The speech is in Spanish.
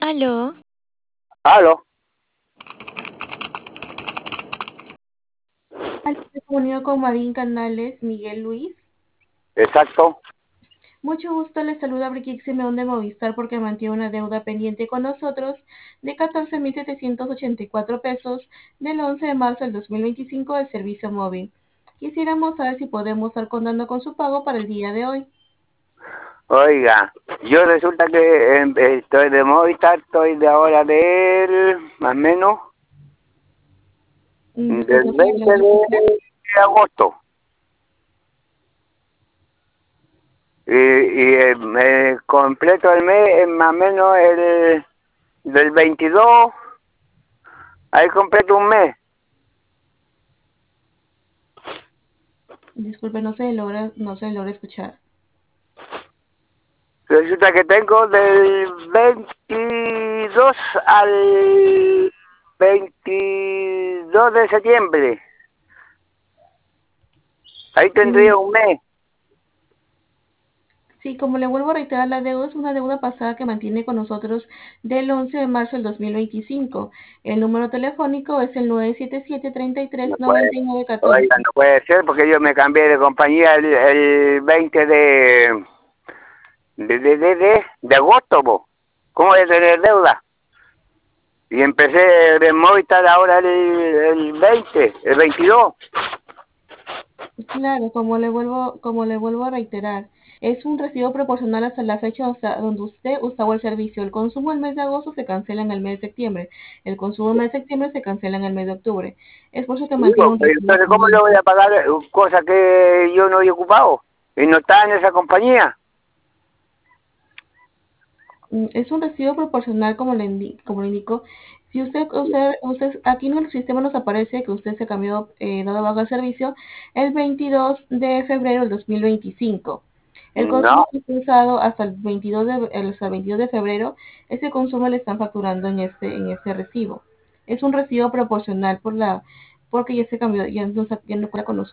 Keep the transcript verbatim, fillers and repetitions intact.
Aló, Aló, Se comunicó con Marín Canales, Miguel Luis. exacto. Mucho gusto, les saluda Brigitte Simeón de Movistar porque mantiene una deuda pendiente con nosotros de catorce mil setecientos ochenta y cuatro pesos del once de marzo del dos mil veinticinco del servicio móvil. Quisiéramos saber si podemos estar contando con su pago para el día de hoy. Oiga, yo resulta que em, estoy de Movistar, estoy de ahora del, más o menos, Mm, del Disculpe, no se veinte logra escuchar. de agosto. Y, y eh, me completo el mes, es más o menos el del veintidós, ahí completo un mes. Disculpe, no se logra, no se logra escuchar. Resulta que tengo del veintidós al veintidós de septiembre. Ahí Mm, tendría un mes. Sí, como le vuelvo a reiterar, la deuda es una deuda pasada que mantiene con nosotros del once de marzo del dos mil veinticinco. El número telefónico es el nueve siete siete, treinta y No tres, puede, noventa y nueve, oiga, catorce. no puede ser porque yo me cambié de compañía el, el veinte de, de, de, de, de, de agosto, po. ¿Cómo voy a tener deuda? Y empecé de Movistar ahora el, el veinte, el veintidós. Claro, como le vuelvo, como le vuelvo a reiterar, es un recibo proporcional hasta la fecha hasta donde usted usaba el servicio. El consumo del mes de agosto se cancela en el mes de septiembre. El consumo del mes de septiembre se cancela en el mes de octubre. Es por eso que mantiene Digo, un pero recibo entonces, ¿cómo le voy pendiente. a pagar eh, cosas que yo no he ocupado? Y no está en esa compañía. Mm, Es un recibo proporcional como le, indi- como le indico. Si usted, usted, usted, aquí en el sistema nos aparece que usted se cambió, eh, dado bajo el servicio el veintidós de febrero del dos mil veinticinco. El consumo No, que fue usado hasta el veintidós de, el- hasta el veintidós de febrero, ese consumo le están facturando en este, en este recibo. Es un recibo proporcional por la, porque ya se cambió, ya no, ya no cuenta con nosotros.